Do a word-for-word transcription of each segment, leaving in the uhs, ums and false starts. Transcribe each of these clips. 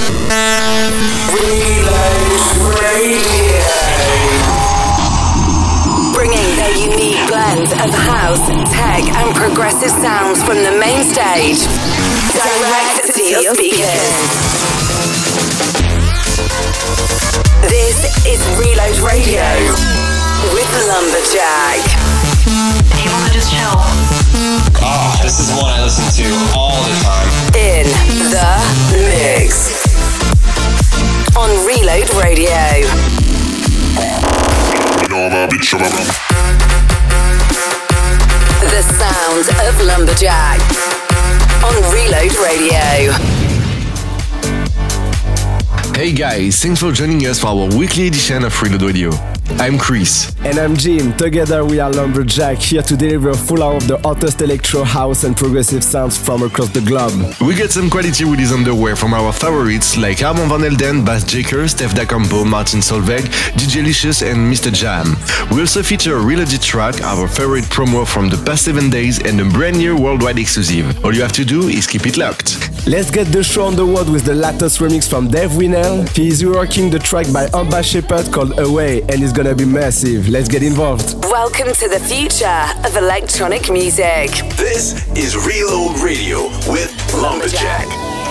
Bringing their unique blend of house, tech and progressive sounds from the main stage direct to your speakers. This is Reload Radio with Lumberjack. Able to just chill. Oh, this is one I listen to all the time. In the mix on Reload Radio. The sound of Lumberjack on Reload Radio. Hey guys, thanks for joining us for our weekly edition of Reload Radio. I'm Chris. And I'm Jim. Together we are Lumberjack, here to deliver a full hour of the hottest electro, house and progressive sounds from across the globe. We got some quality release underway from our favorites like Armand Van Helden, Bass Jaker, Steph Da Campo, Martin Solveig, D J Licious and Mister Jam. We also feature a reloaded track, our favorite promo from the past seven days and a brand new worldwide exclusive. All you have to do is keep it locked. Let's get the show on the road with the latest remix from Dave Winnell. He is reworking the track by Amba Shepherd called Away and it's gonna be massive. Let's get involved. Welcome to the future of electronic music. This is Reload Radio with Lumberjack.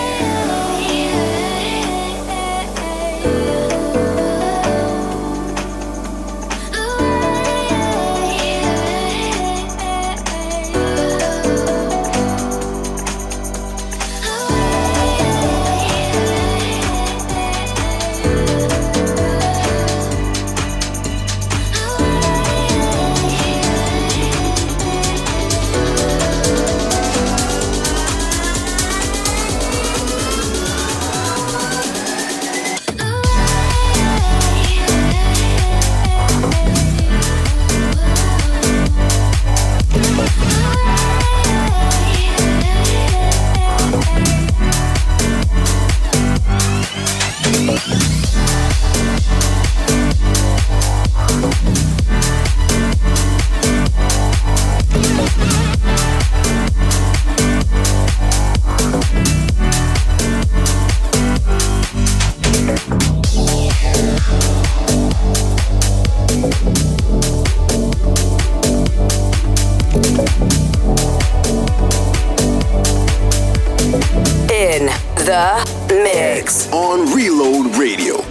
In the mix on Reload Radio.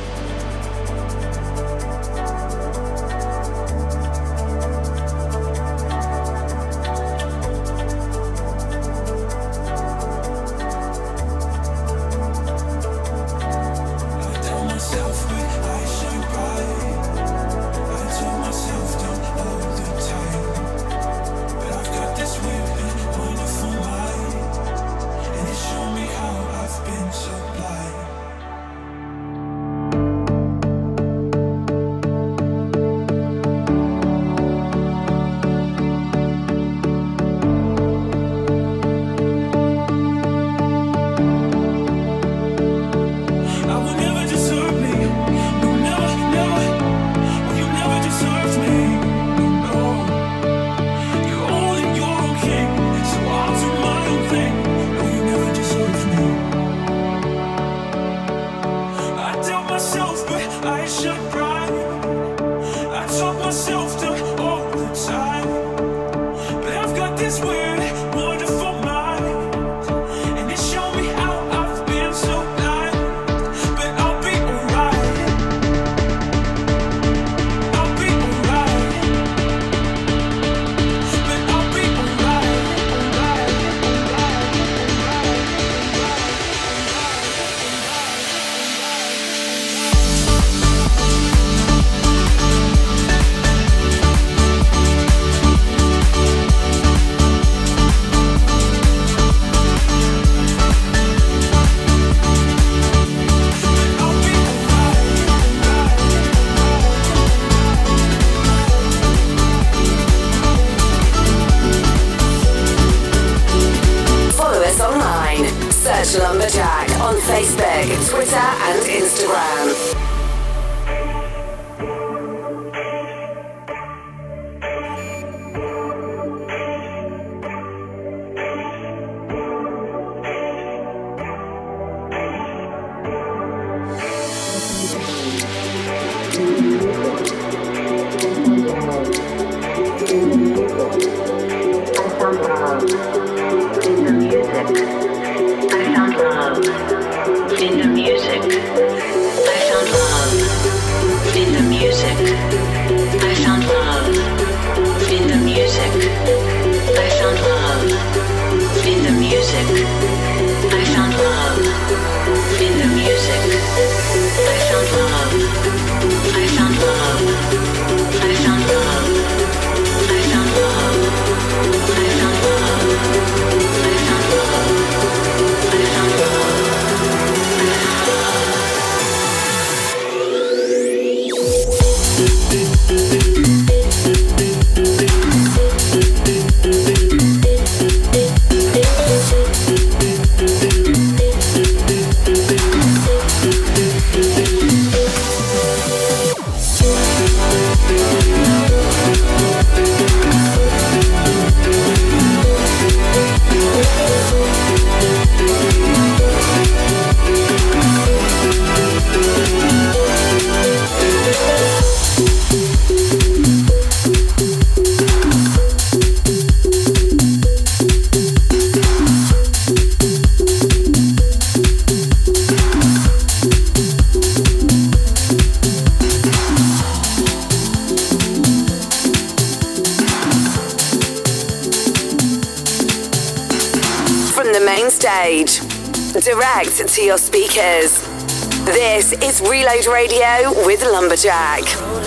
Lumberjack on Facebook, Twitter and Instagram. in the music. I found love in the music. I found love in the music. I found love in the music. I found love in the music. I found love. I found love. I found love. I found love. I found love. I found love. I found love. Stage, direct to your speakers. This is Reload Radio with Lumberjack.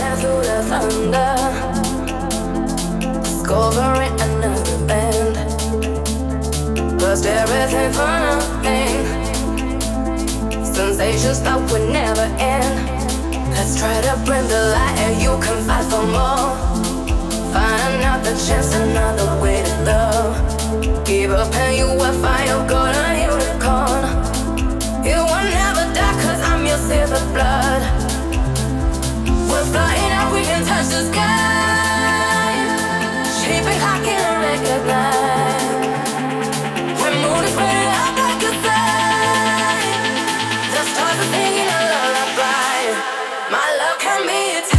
Discovering another band. Lost everything for nothing. Sensations that would never end. Let's try to bring the light and you can fight for more. Find another chance, another way to love. Give up and you will find your golden unicorn. You will never die cause I'm your silver blood. We're flying up, we can touch the sky. Shaping, I can't recognize. We're moving spreading out like a sign. The stars are singing a lullaby. My love can be attacked.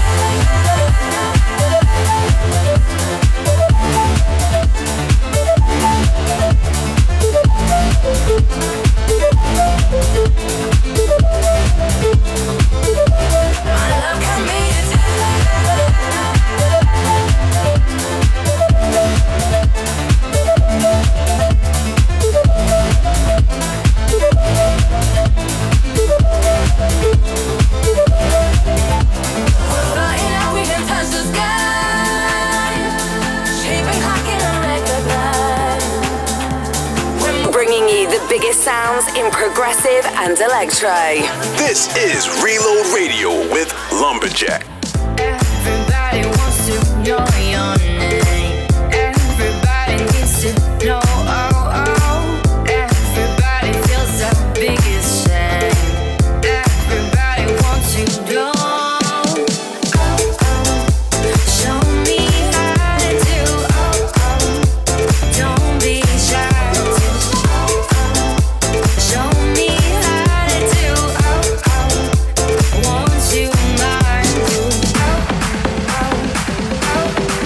Biggest sounds in progressive and electro. This is Reload Radio with Lumberjack. Everybody wants to know your name. Everybody needs to know. Oh, oh. Everybody feels the biggest shame. Everybody wants to know. Oh,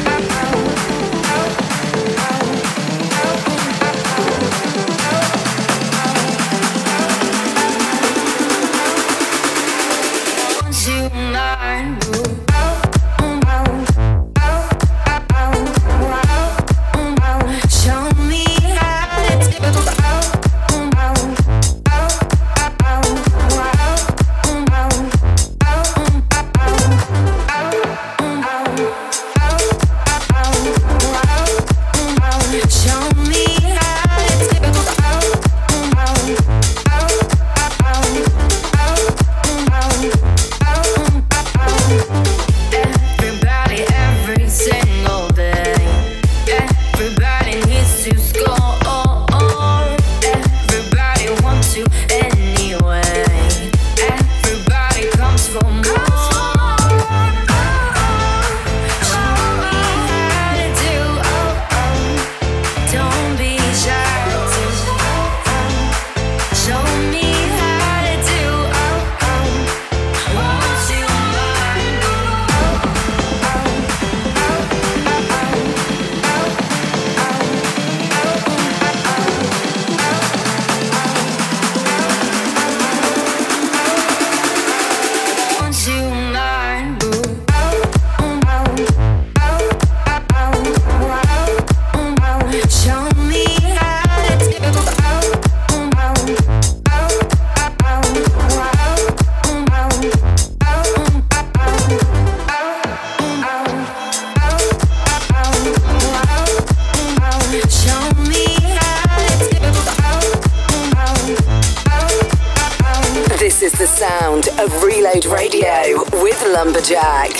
This is the sound of Reload Radio with Lumberjack.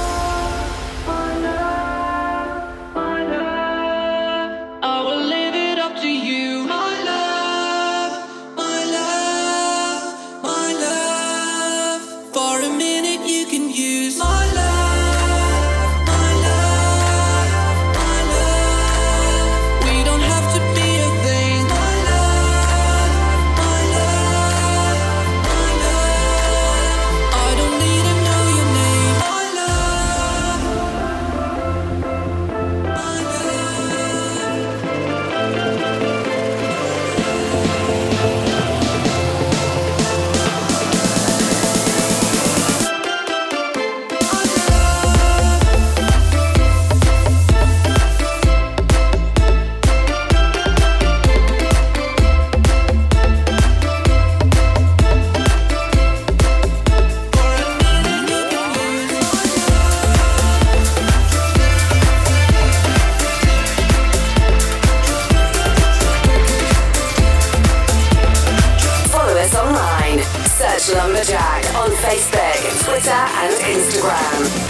Lumberjack on Facebook, Twitter and Instagram.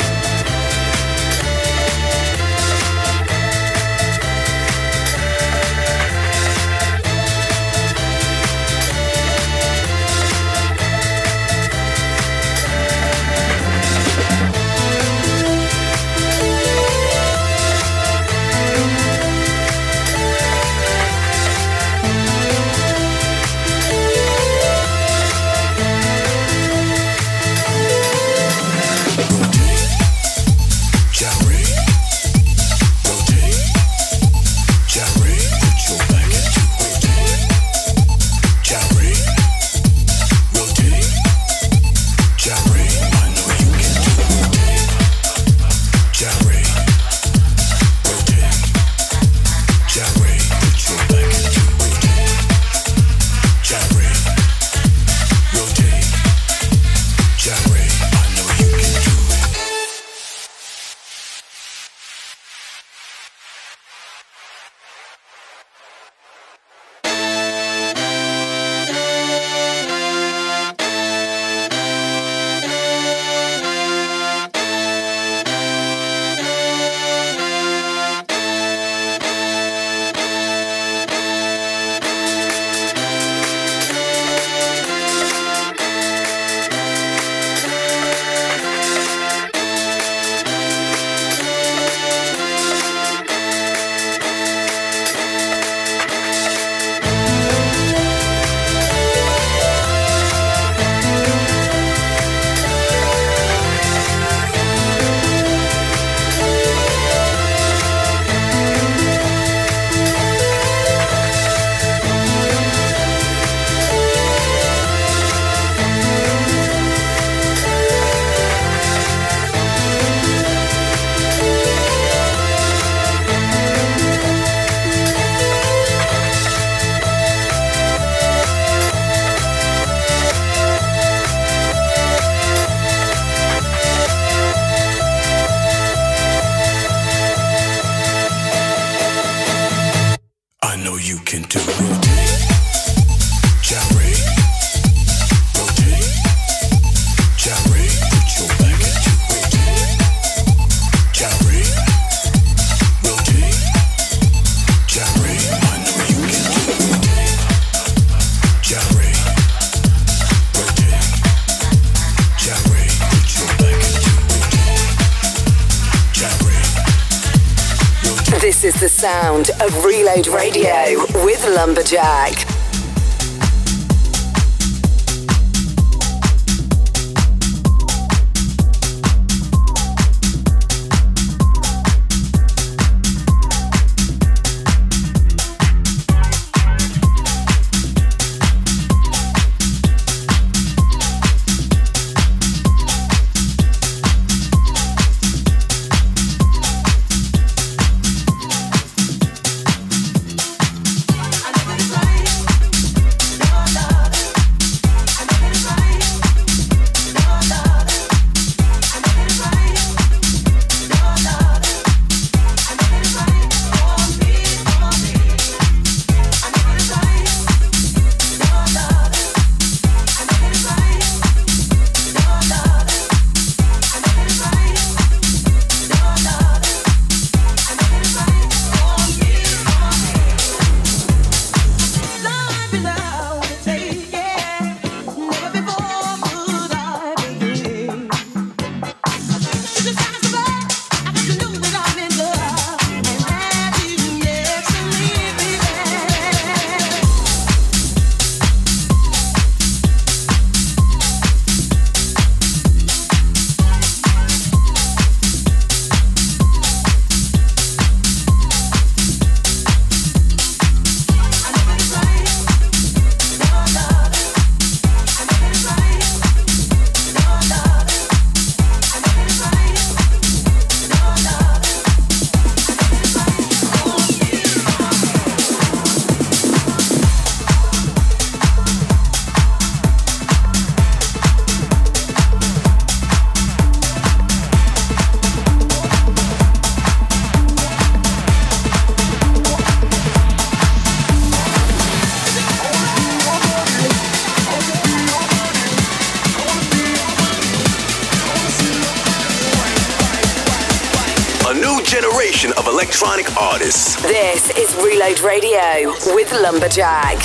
This is the sound of Reload Radio with Lumberjack. I selection of electronic artists. This is Reload Radio with Lumberjack.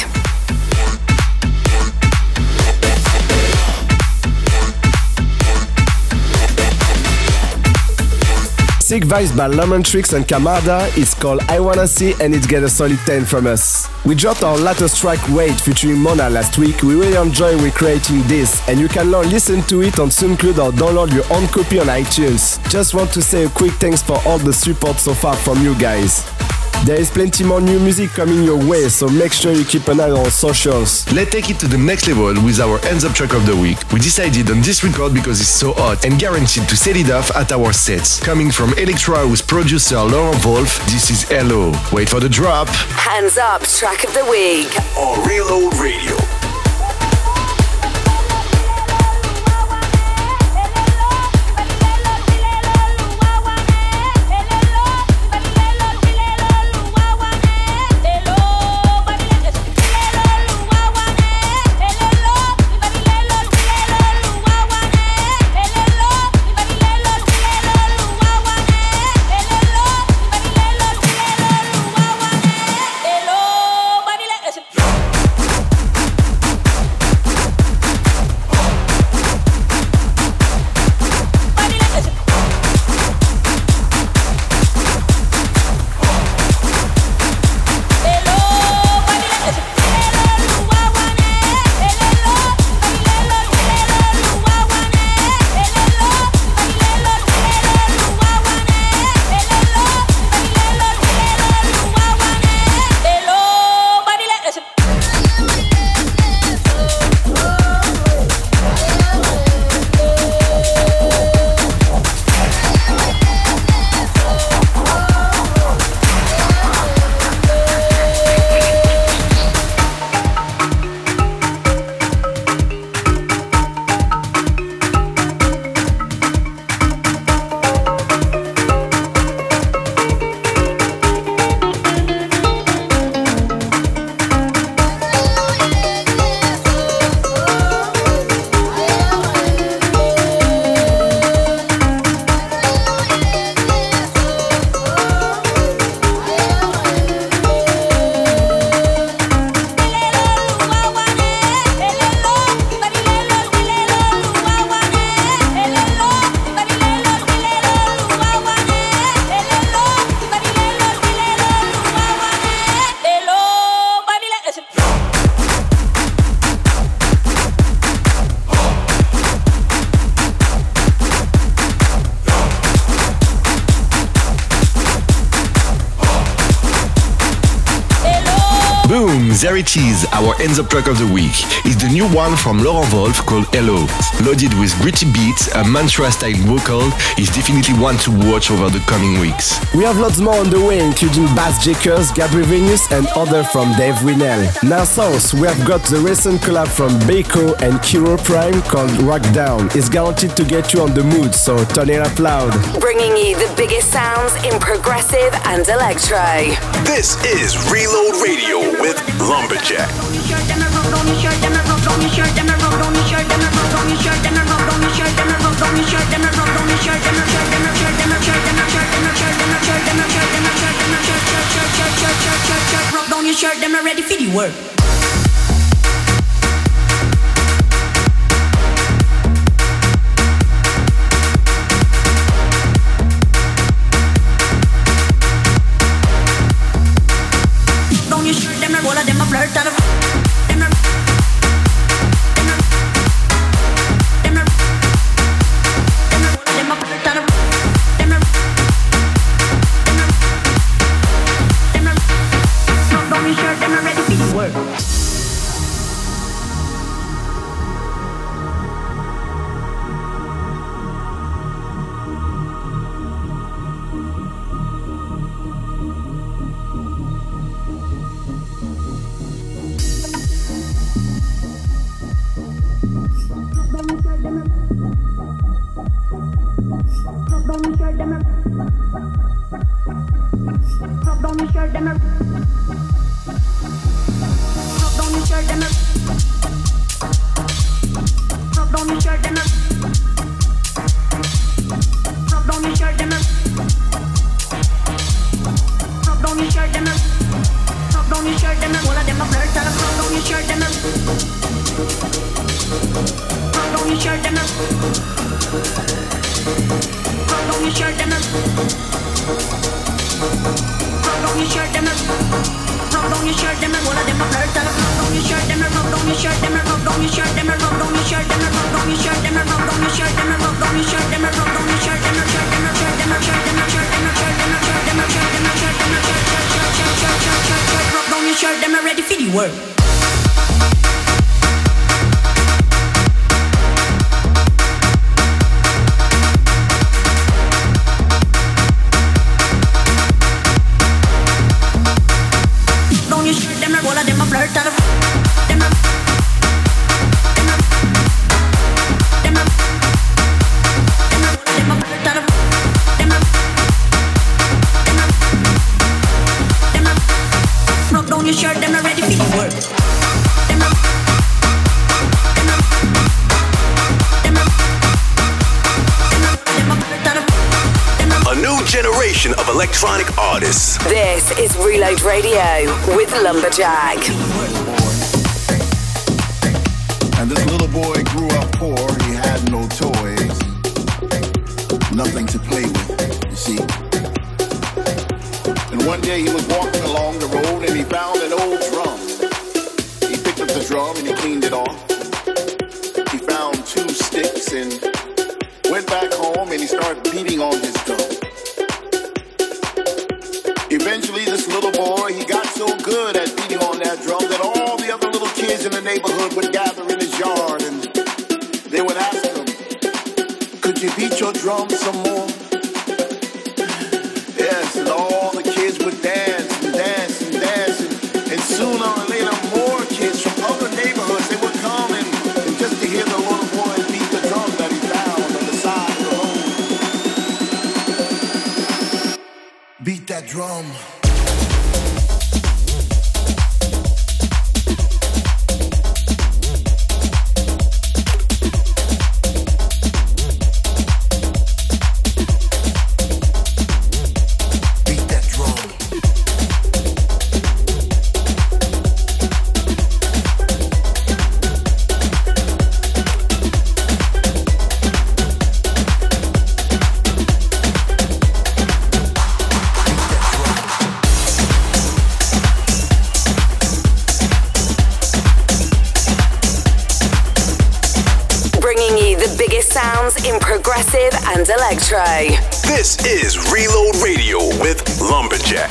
Sick Vibes by Lemon Tricks and Kamada. It's called I Wanna See and it gets a solid ten from us. We dropped our latest track Wait featuring Mona last week. We really enjoy recreating this and you can now listen to it on SoundCloud or download your own copy on iTunes. Just want to say a quick thanks for all the support so far from you guys. There is plenty more new music coming your way, so make sure you keep an eye on socials. Let's take it to the next level with our Hands Up track of the week. We decided on this record because it's so hot and guaranteed to set it off at our sets. Coming from Electra with producer Laurent Wolf, this is Hello. Wait for the drop. Hands Up track of the week on Reload Radio. There it is, our Hands Up track of the week. It's the new one from Laurent Wolf called Hello. Loaded with gritty beats, a mantra-style vocal, is definitely one to watch over the coming weeks. We have lots more on the way, including Bass Jakers, Gabri Venus and other from Dave Winnell. Now south, we have got the recent collab from Beko and Kiro Prime called Rock Down. It's guaranteed to get you on the mood, so turn it up loud. Bringing you the biggest sounds in progressive and electro. This is Reload Radio with Lumberjack. Rock on your shirt, them ready for the work. down your shirt, them a rub down your shirt, them a all of them a flirt. Tell them rub down your shirt, them a rub down your shirt, them a rub down your shirt, them a rub down your shirt, them a rub down your shirt, them a all of them a flirt. Tell them rub down your shirt, them a rub down your shirt, them a rub down your shirt, them a rub down your shirt, them a rub down your shirt, them a rub down your shirt, them a rub down your shirt, them a rub down your shirt, them a shirt, them a shirt, them a shirt, them a shirt, them a shirt, them a shirt, them a shirt, them a shirt, them a shirt, shirt, shirt, shirt, shirt, shirt, shirt, shirt, rub down your shirt, them a ready for the work. Of electronic artists. This is Reload Radio with Lumberjack. And this little boy grew up poor. He had no toys, nothing to play with, you see. And one day he was walking along the road and he found an old drum. He picked up the drum and he cleaned it off. He found two sticks and went back home and he started beating on his drum. Eventually, this little boy, he got so good at beating on that drum that all the other little kids in the neighborhood would gather in his yard and they would ask him, could you beat your drum some more? Yes, and all the kids would dance and dance and dance and, and sooner or later more kids from other neighborhoods, they would come and, and just to hear the little boy beat the drum that he found on the side of the road. Beat that drum. In progressive and electro. This is Reload Radio with Lumberjack.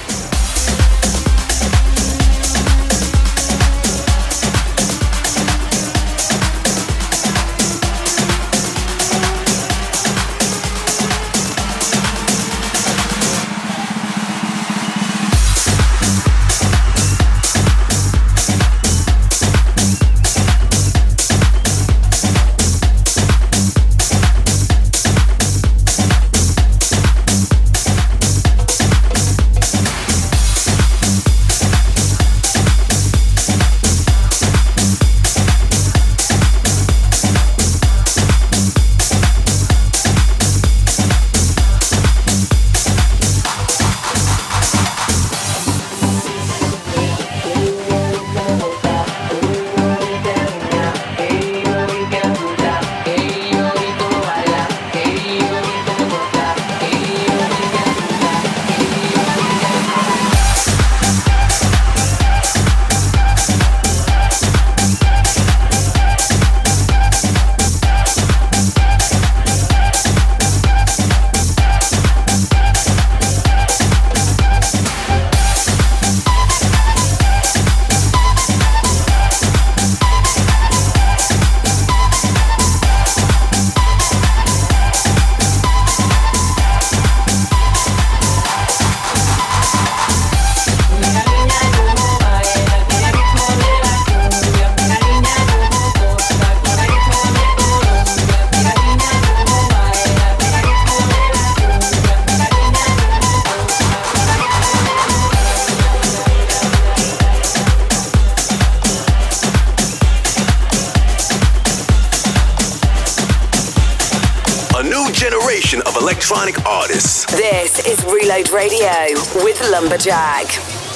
new generation of electronic artists. This is Reload Radio with Lumberjack.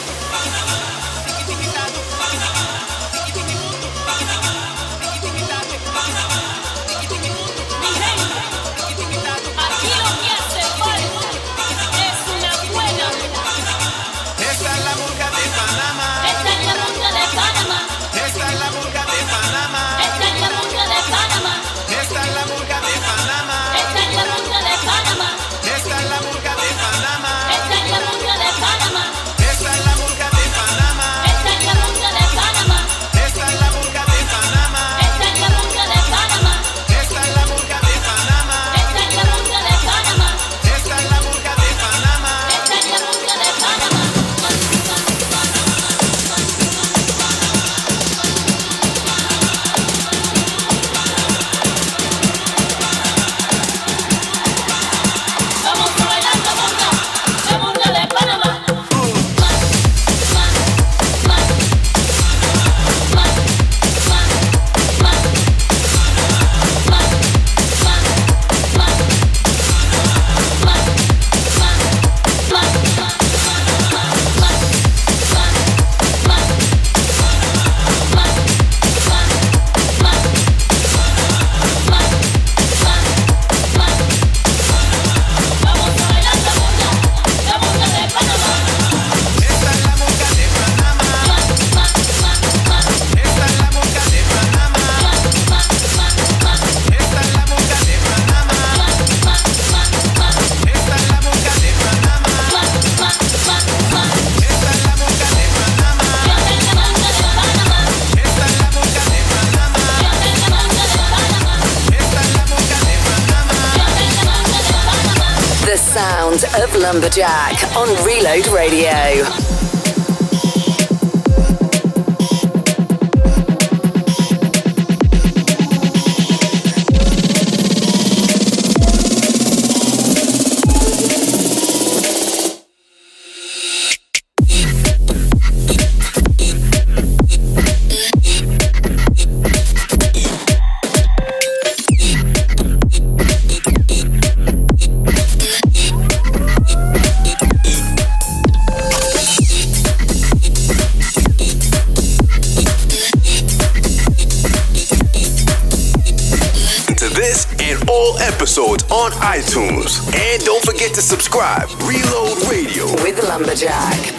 Of Lumberjack on Reload Radio. Episodes on iTunes. And don't forget to subscribe. Reload Radio with Lumberjack.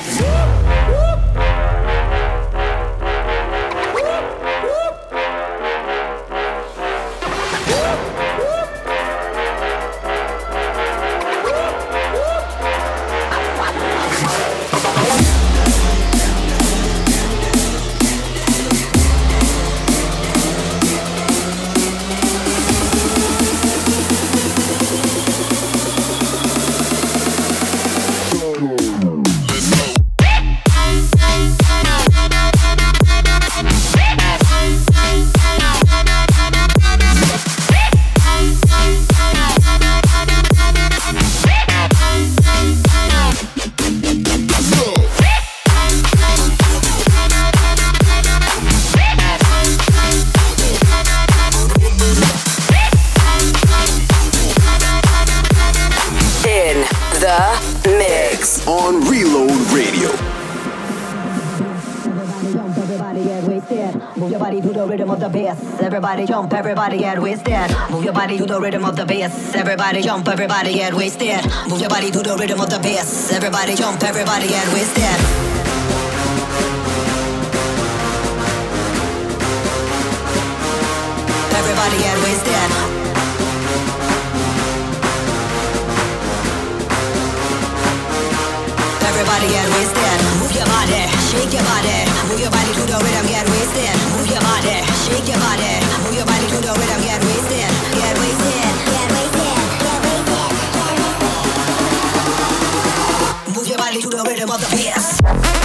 On Reload Radio. Move your body to the rhythm of the bass. Everybody jump, everybody get wasted. Move your body to the rhythm of the bass. Everybody jump, everybody get wasted. Move your body to the rhythm of the bass. Everybody jump, everybody get wasted. Everybody get wasted. Everybody get wasted. Move your body, shake your body. Move your body to the rhythm, get wasted. Move your body, shake your body. Move your body to the rhythm, get wasted. Get wasted, get wasted, get wasted, get wasted. Move your body to the rhythm of the bass.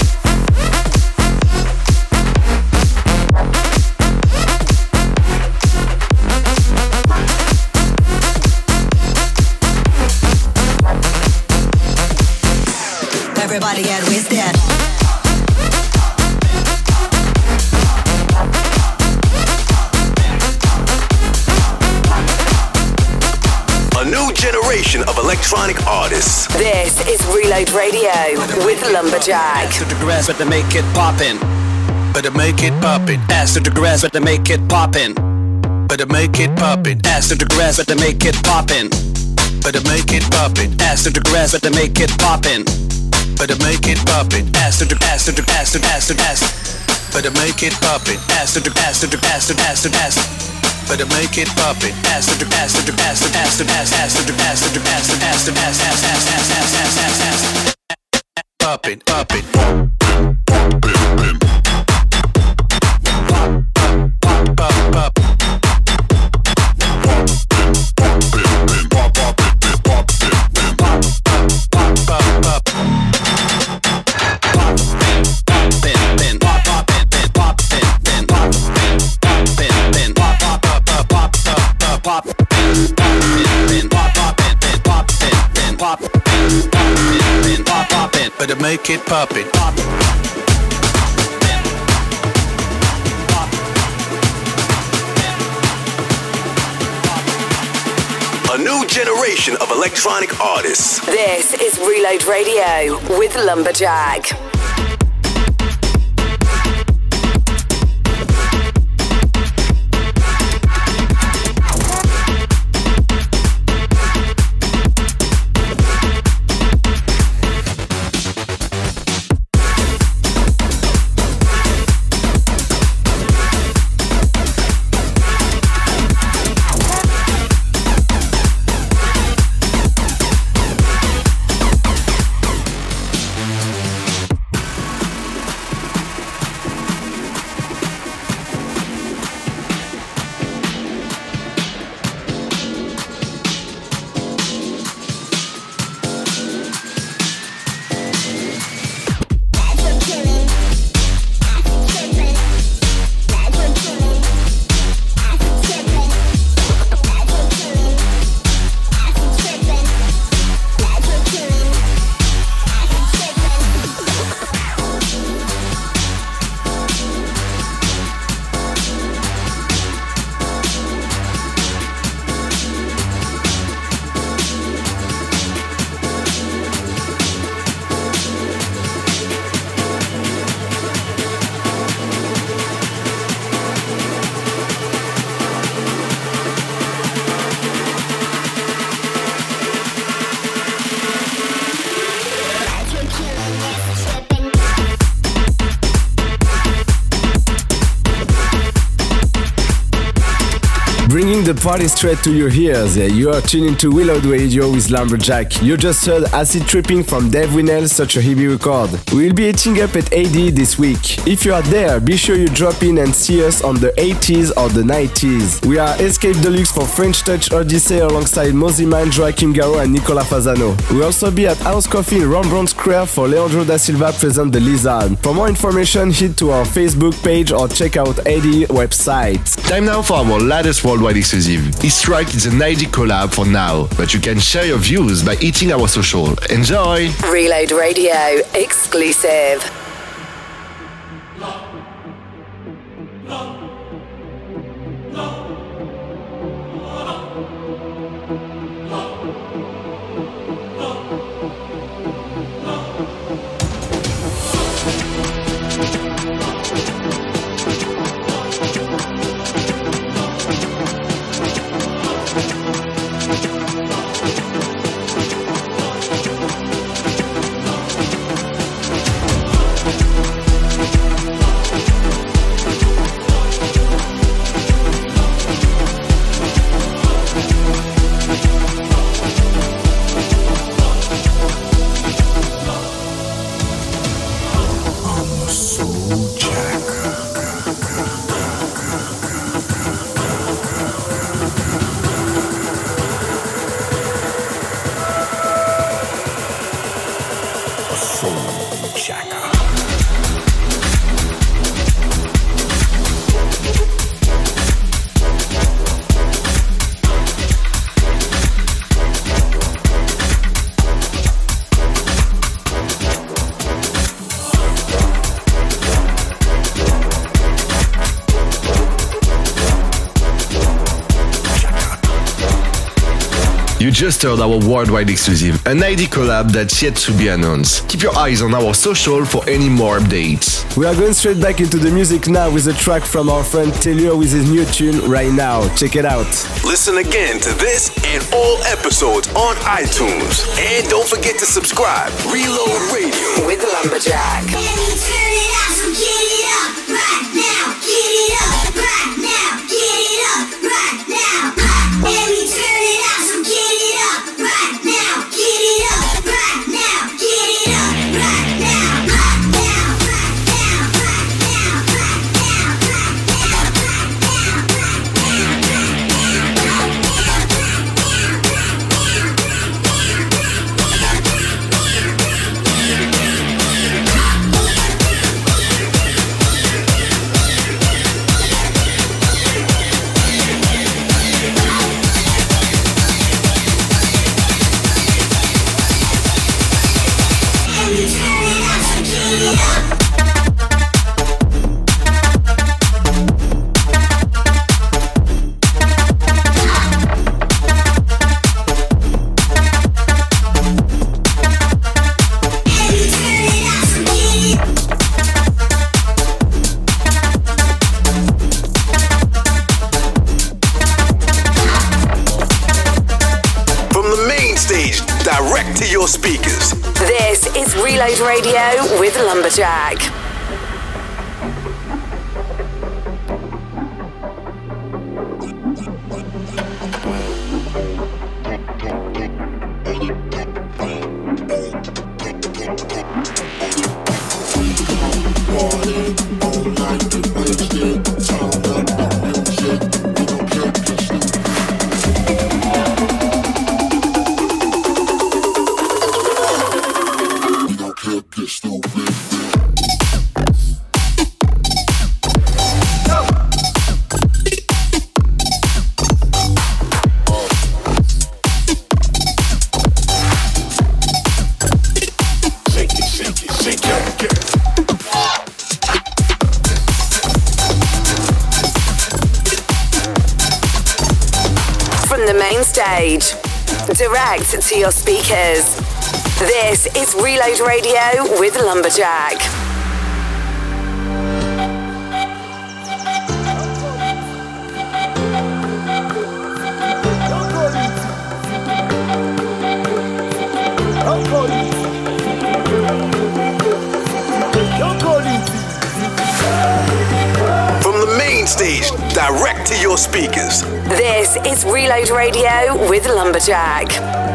Everybody get wasted. generation of electronic artists. This is Reload Radio with Lumberjack. To the grass, but to make it poppin'. Better make it poppin'. Ass to the grass, but to make it poppin'. Better make it poppin'. Ass to the grass, but to make it poppin'. Better make it poppin'. Ass to the grass, but to make it poppin'. Better make it poppin'. Ass to the ass to the ass to ass to ass. Better make it poppin'. Ass to the ass to the ass to ass to ass. Better make it poppin'. Ass to the ass to the ass to ass to ass ass to the ass to the ass to ass to ass ass ass ass ass ass ass ass. Poppin', poppin'. Pop, pop, pop, pop. Better make it poppin'. A new generation of electronic artists. This is Reload Radio with Lumberjack. Bringing the party straight to your ears, yeah, you are tuning to Reload Radio with Lumberjack. You just heard Acid Tripping from Dave Winnell, such a heavy record. We'll be hitting up at A D this week. If you are there, be sure you drop in and see us on the eighties or the nineties. We are Escape Deluxe for French Touch Odyssey alongside Moziman, Joachim Garraud and Nicola Fasano. We'll also be at House Coffee in Rembrandt Square for Leandro da Silva present The Lizard. For more information, head to our Facebook page or check out A D website. Time now for our latest worldwide exclusive. E-Strike is an I D collab for now, but you can share your views by hitting our social. Enjoy! Reload Radio exclusive. You just heard our worldwide exclusive, an I D collab that's yet to be announced. Keep your eyes on our social for any more updates. We are going straight back into the music now with a track from our friend Telio with his new tune Right Now. Check it out. Listen again to this and all episodes on iTunes. And don't forget to subscribe. Reload Radio with Lumberjack. Turn it up, so get it up right now. Get it up right now. Get it up right now. Baby, turn it up, so get it up right now. Get it up right now. Get it up right now. Right now, right now, right now, right now, right now, right now, direct to your speakers. This is Reload Radio with Lumberjack. Stage, direct to your speakers. This is Reload Radio with Lumberjack. From the main stage, direct to your speakers. This is Reload Radio with Lumberjack.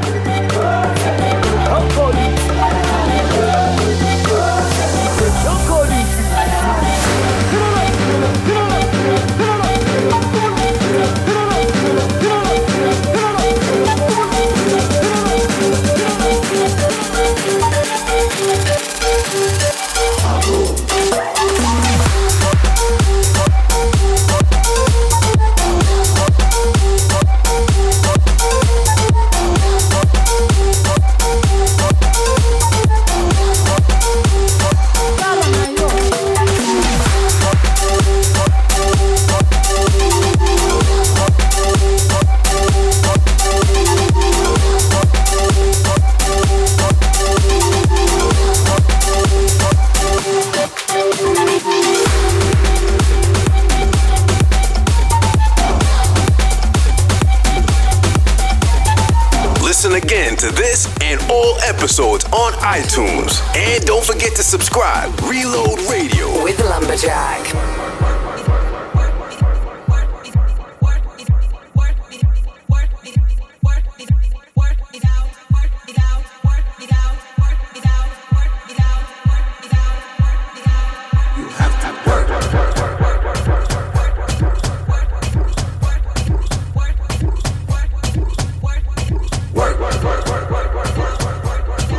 To this and all episodes on iTunes. And don't forget to subscribe. Reload Radio with Lumberjack.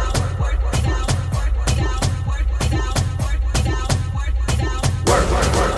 Work, work, work.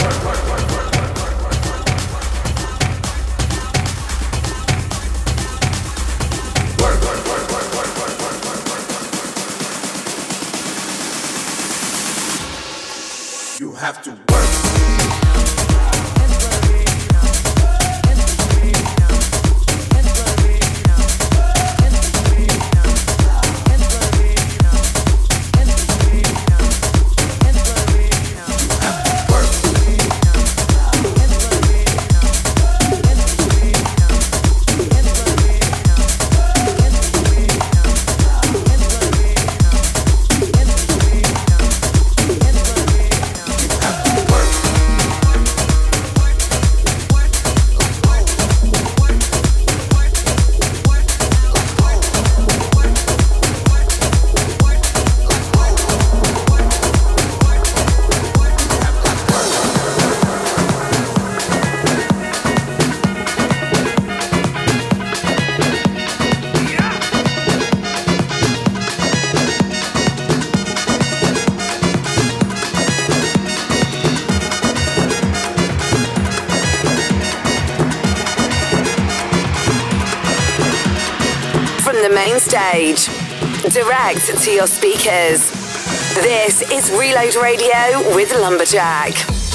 the main stage, direct to your speakers. This is Reload Radio with Lumberjack.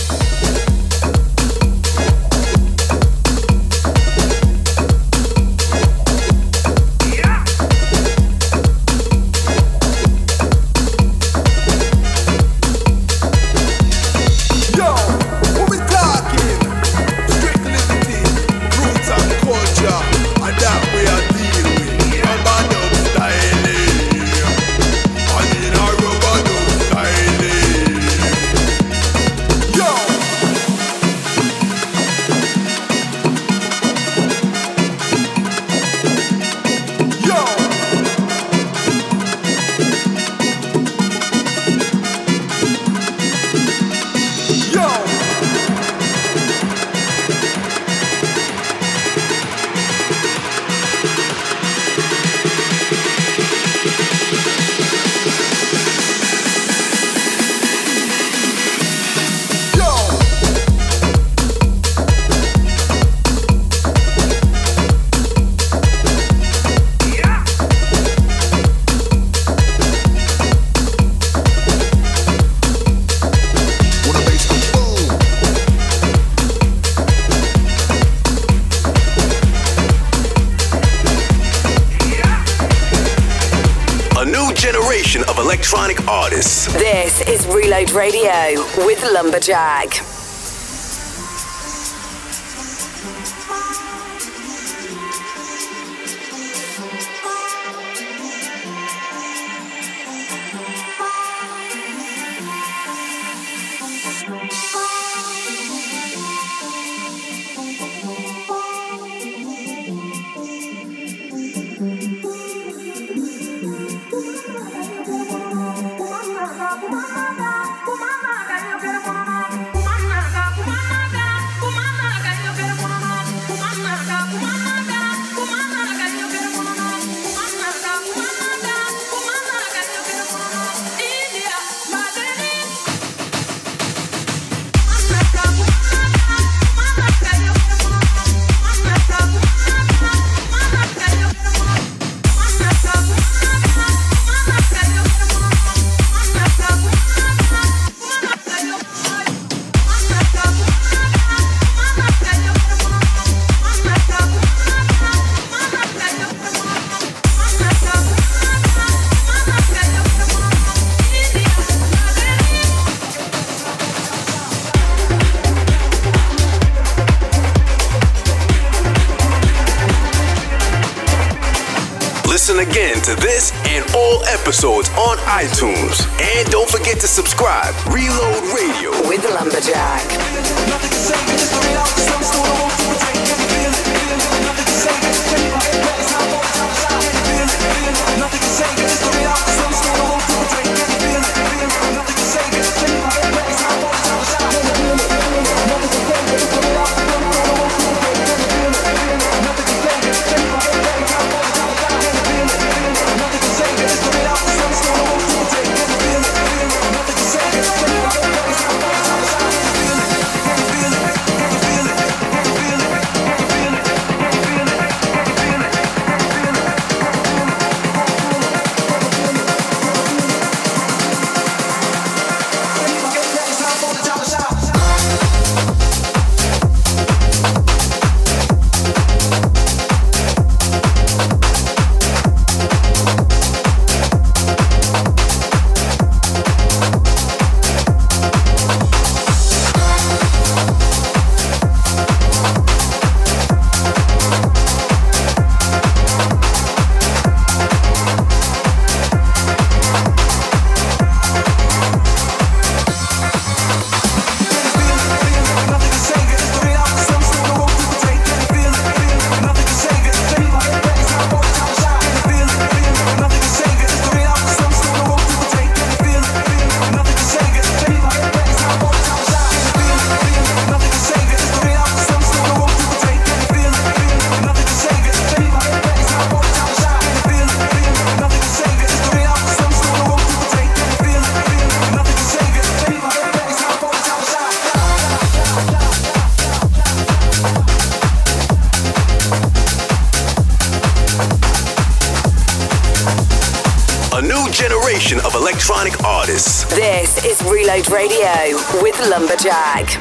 Of electronic artists. This is Reload Radio with Lumberjack. Again to this and all episodes on iTunes. And don't forget to subscribe. Reload Radio with Lumberjack. Feel it. generation of electronic artists. This is Reload Radio with Lumberjack.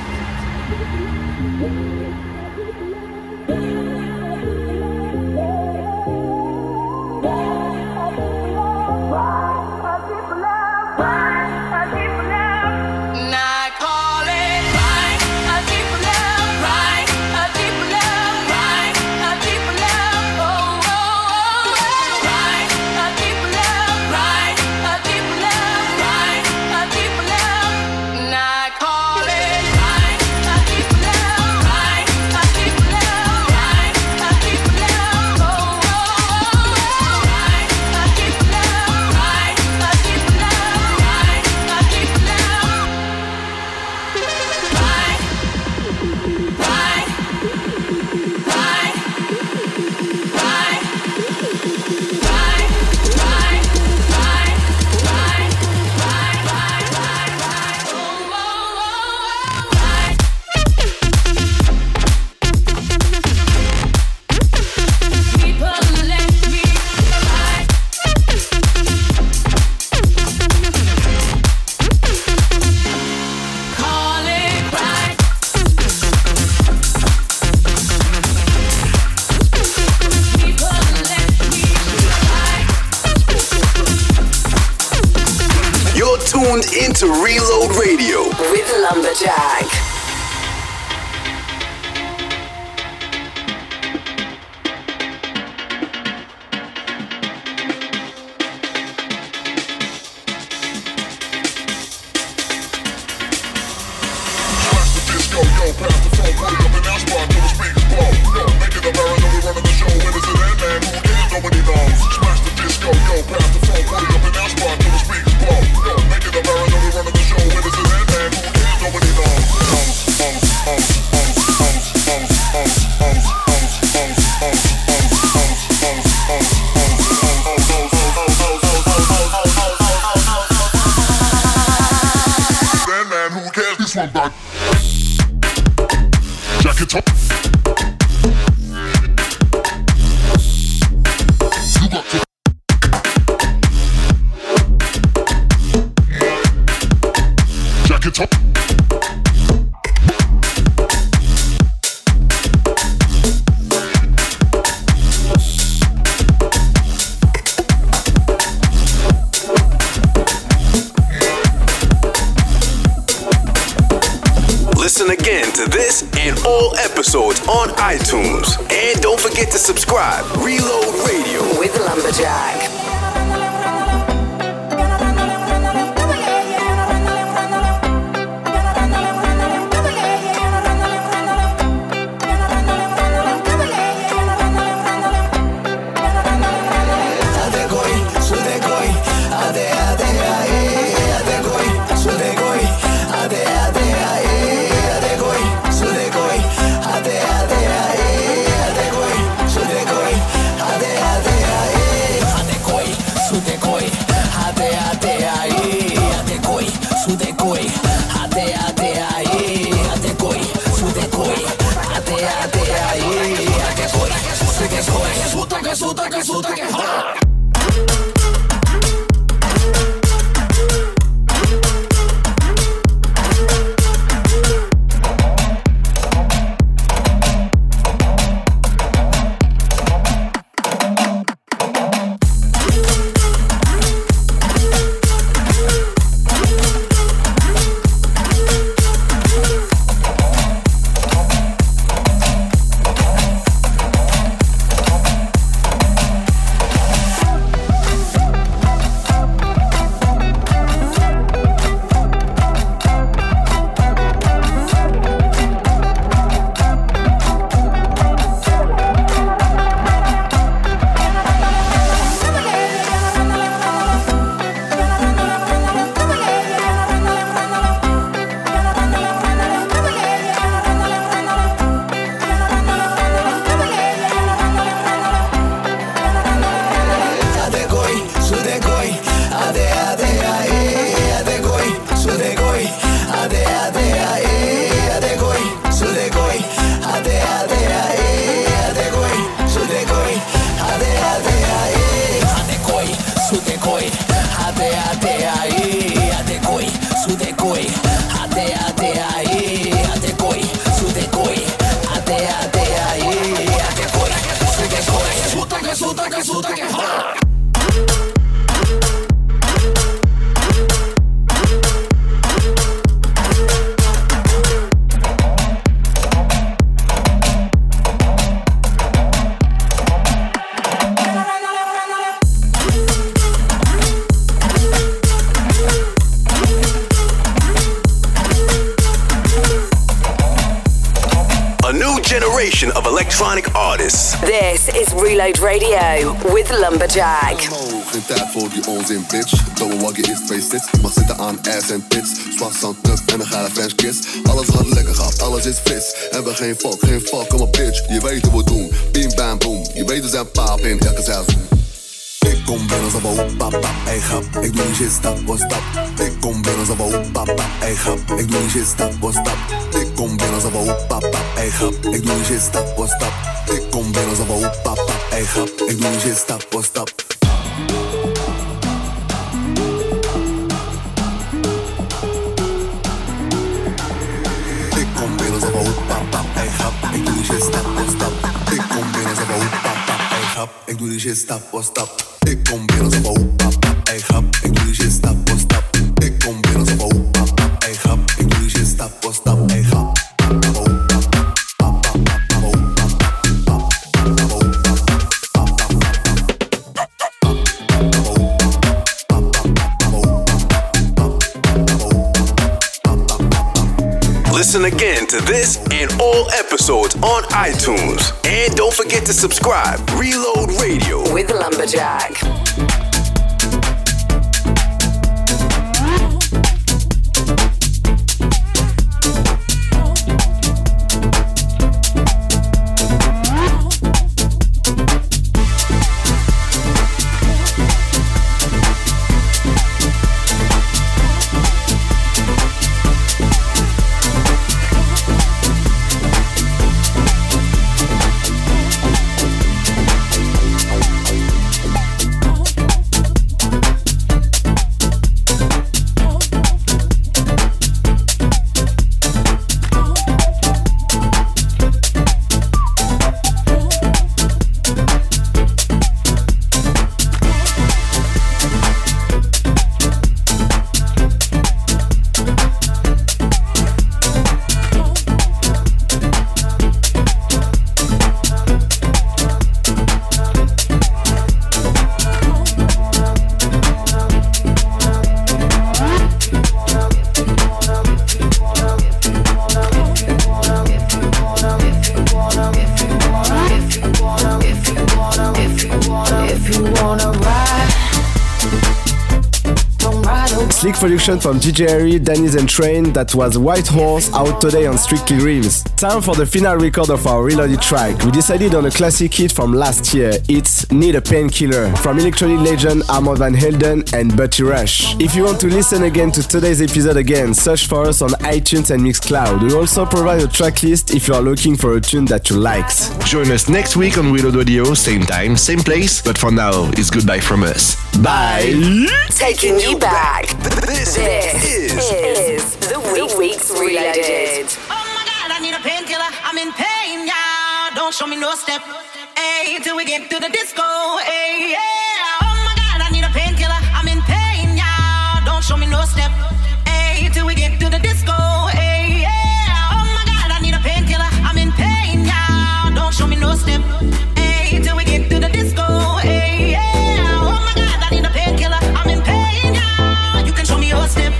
Into Reload Radio with Lumberjack. Episodes on iTunes. And don't forget to subscribe. Reload Radio with Lumberjack. Adekoi, resulta que rola. Generation of electronic artists. This is Reload Radio with Lumberjack. Geen tijd voor die onzin, bitch. Double waggie is twee sits. Je mag zitten aan ass en tits. Soissant nuf en een geile French kiss. Alles gaat lekker, gaat, alles is fris. En we geen fuck, geen fuck, kom op bitch. Je weet hoe we doen, bim bam boom. Je weet we zijn paap in elke seizoen. Ik kom binnen als een papa, ey grap. Ik doe die shit stap voor stap. Ik kom binnen als een papa, ey grap. Ik doe die shit stap voor stap. Ik kom binnen als een papa, ey grap. Ik doe die shit stap voor stap. Ik kom binnen als een papa, ey grap. Ik doe die shit stap voor stap. Ik kom binnen als een papa, ey grap. Ik doe die shit stap voor stap. Ik kom binnen als een papa, ey grap. Ik doe die shit stap voor stap. Ik kom binnen als een papa, ey grap. Ik doe die shit stap voor stap. Ik kom binnen als een papa, ey grap. Ik doe die shit stap voor stap, ey grap. Listen again to this and all episodes on iTunes. And don't forget to subscribe. Reload Radio with Lumberjack. Slick production from D J Harry, Danny's and Train. That was White Horse, out today on Strictly Dreams. Time for the final record of our reloaded track. We decided on a classic hit from last year. It's Need a Painkiller from electronic legend Armand Van Helden and Buddy Rush. If you want to listen again to today's episode again, search for us on iTunes and Mixcloud. We also provide a track list if you are looking for a tune that you like. Join us next week on Reload Radio, same time, same place. But for now, it's goodbye from us. Bye. Taking you back. This, this is, is the, week, the Week's Reloaded. Oh my God, I need a painkiller. I'm in pain, yeah. Don't show me no step. Hey, till we get to the disco. Hey, yeah. Oh my God, I need a painkiller. I'm in pain, yeah. Don't show me no step. Hey, till we get to the disco. Hey, yeah. Oh my God, I need a painkiller. I'm in pain, yeah. Don't show me no step. Hey, till we get to the disco. Hey, yeah. Oh my God, I need a painkiller. I'm in pain, yeah. You can show me your step.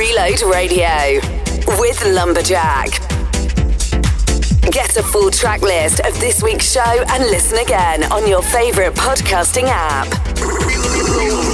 Reload Radio with Lumberjack. Get a full track list of this week's show and listen again on your favorite podcasting app. Reload